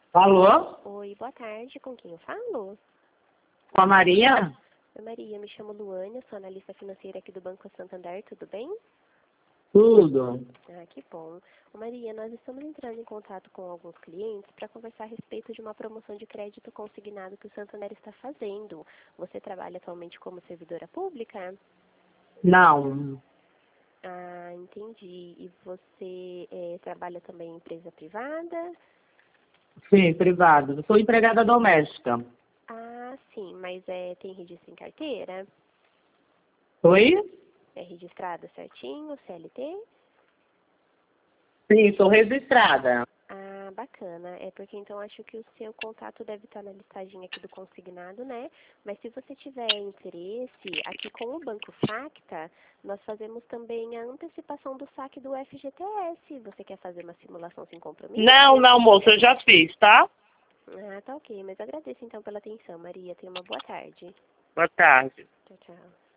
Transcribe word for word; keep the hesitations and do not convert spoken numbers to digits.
Alô? Oi, boa tarde. Com quem eu falo? Com a Maria? Oi, Maria, me chamo Luânia, sou analista financeira aqui do Banco Santander, tudo bem? Tudo. Ah, que bom. Ô, Maria, nós estamos entrando em contato com alguns clientes para conversar a respeito de uma promoção de crédito consignado que o Santander está fazendo. Você trabalha atualmente como servidora pública? Não. Ah, entendi. E você eh, trabalha também em empresa privada? Sim, privado. Eu sou empregada doméstica. Ah, sim, mas é, tem registro em carteira? Oi? É registrada certinho, C L T? Sim, sou registrada. Ah, bacana. É porque então acho que o seu contato deve estar na listagem aqui do consignado, né? Mas se você tiver interesse, aqui com o Banco Facta, nós fazemos também a antecipação do saque do F G T S. Você quer fazer uma simulação sem compromisso? Não, não, moça, eu já fiz, tá? Ah, tá ok. Mas agradeço então pela atenção, Maria. Tenha uma boa tarde. Boa tarde. Tchau, tchau.